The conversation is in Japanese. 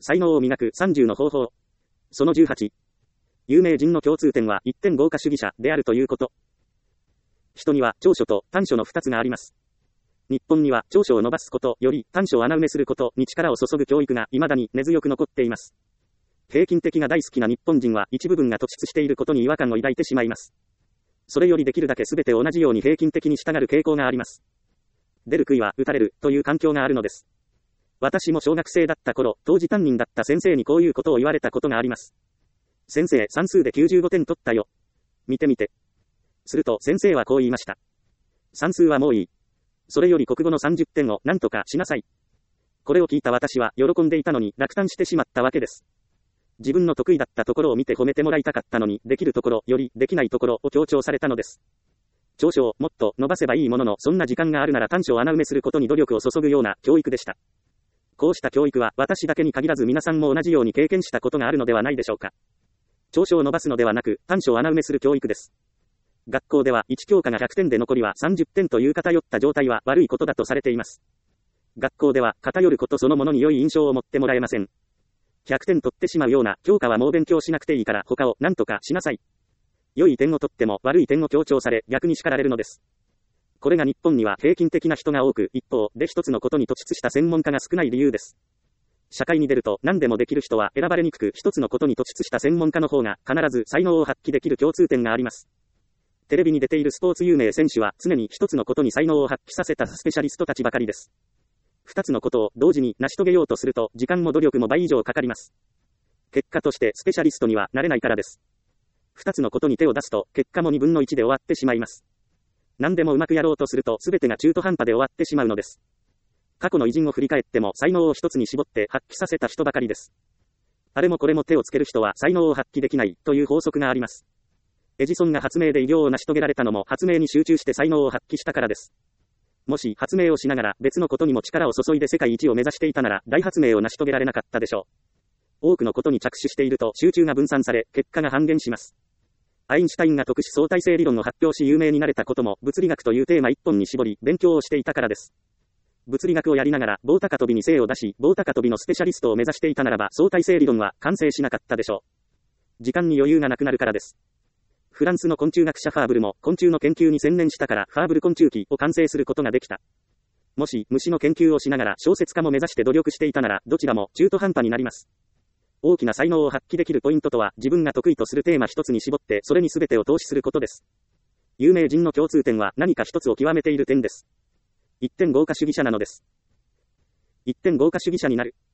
才能を磨く30の方法。その18。有名人の共通点は一点豪華主義者であるということ。人には長所と短所の2つがあります。日本には長所を伸ばすことより短所を穴埋めすることに力を注ぐ教育が未だに根強く残っています。平均的が大好きな日本人は一部分が突出していることに違和感を抱いてしまいます。それよりできるだけ全て同じように平均的に従う傾向があります。出る杭は打たれるという環境があるのです。私も小学生だった頃、当時担任だった先生にこういうことを言われたことがあります。先生、算数で95点取ったよ。見てみて。すると先生はこう言いました。算数はもういい。それより国語の30点を何とかしなさい。これを聞いた私は喜んでいたのに落胆してしまったわけです。自分の得意だったところを見て褒めてもらいたかったのに、できるところよりできないところを強調されたのです。長所をもっと伸ばせばいいものの、そんな時間があるなら短所を穴埋めすることに努力を注ぐような教育でした。こうした教育は私だけに限らず皆さんも同じように経験したことがあるのではないでしょうか。長所を伸ばすのではなく、短所を穴埋めする教育です。学校では1教科が100点で残りは30点という偏った状態は悪いことだとされています。学校では偏ることそのものに良い印象を持ってもらえません。100点取ってしまうような教科はもう勉強しなくていいから他を何とかしなさい。良い点を取っても悪い点を強調され逆に叱られるのです。これが日本には平均的な人が多く、一方で一つのことに突出した専門家が少ない理由です。社会に出ると何でもできる人は選ばれにくく、一つのことに突出した専門家の方が必ず才能を発揮できる共通点があります。テレビに出ているスポーツ有名選手は常に一つのことに才能を発揮させたスペシャリストたちばかりです。二つのことを同時に成し遂げようとすると時間も努力も倍以上かかります。結果としてスペシャリストにはなれないからです。二つのことに手を出すと結果も2分の1で終わってしまいます。何でもうまくやろうとすると全てが中途半端で終わってしまうのです。過去の偉人を振り返っても才能を一つに絞って発揮させた人ばかりです。あれもこれも手をつける人は才能を発揮できないという法則があります。エジソンが発明で偉業を成し遂げられたのも発明に集中して才能を発揮したからです。もし発明をしながら別のことにも力を注いで世界一を目指していたなら大発明を成し遂げられなかったでしょう。多くのことに着手していると集中が分散され結果が半減します。アインシュタインが特殊相対性理論を発表し有名になれたことも物理学というテーマ一本に絞り勉強をしていたからです。物理学をやりながら棒高跳びに精を出し棒高跳びのスペシャリストを目指していたならば相対性理論は完成しなかったでしょう。時間に余裕がなくなるからです。フランスの昆虫学者ファーブルも昆虫の研究に専念したからファーブル昆虫記を完成することができた。もし虫の研究をしながら小説家も目指して努力していたならどちらも中途半端になります。大きな才能を発揮できるポイントとは自分が得意とするテーマ一つに絞ってそれに全てを投資することです。有名人の共通点は何か一つを極めている点です。一点豪華主義者なのです。一点豪華主義者になる。